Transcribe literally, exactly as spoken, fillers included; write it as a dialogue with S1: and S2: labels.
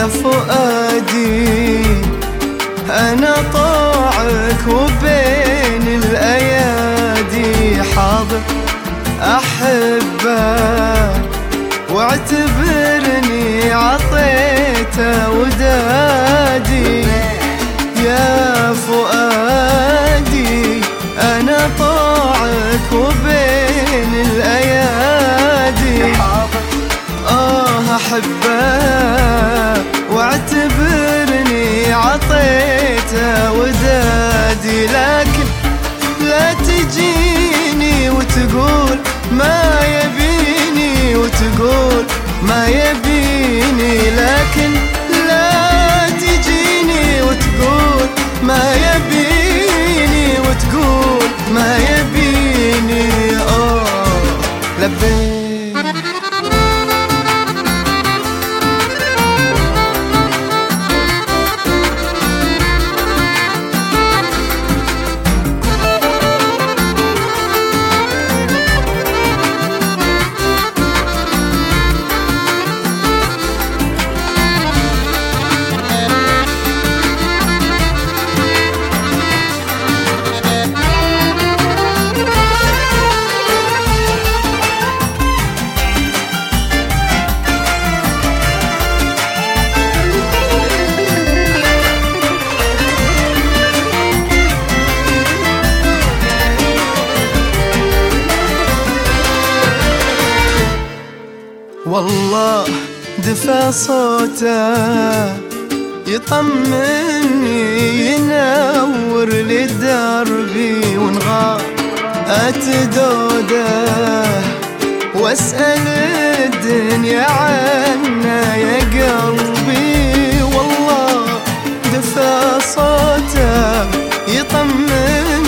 S1: يا فؤادي أنا طاعك وبين الأيادي حاضر أحبه واعتبرني عطيته ودادي. يا فؤادي أنا طاعك وبين الأيادي آه أحبه واعتبرني عطيته ودادي. لكن لا تجيني وتقول ما يبيني وتقول ما يبيني، لكن لا تجيني وتقول ما يبيني وتقول ما يبيني. آه لبيت والله دفى صوته يطمني ينور لدربي ونغار أتدوده واسأل الدنيا عنا يا قلبي. والله دفى صوته يطمني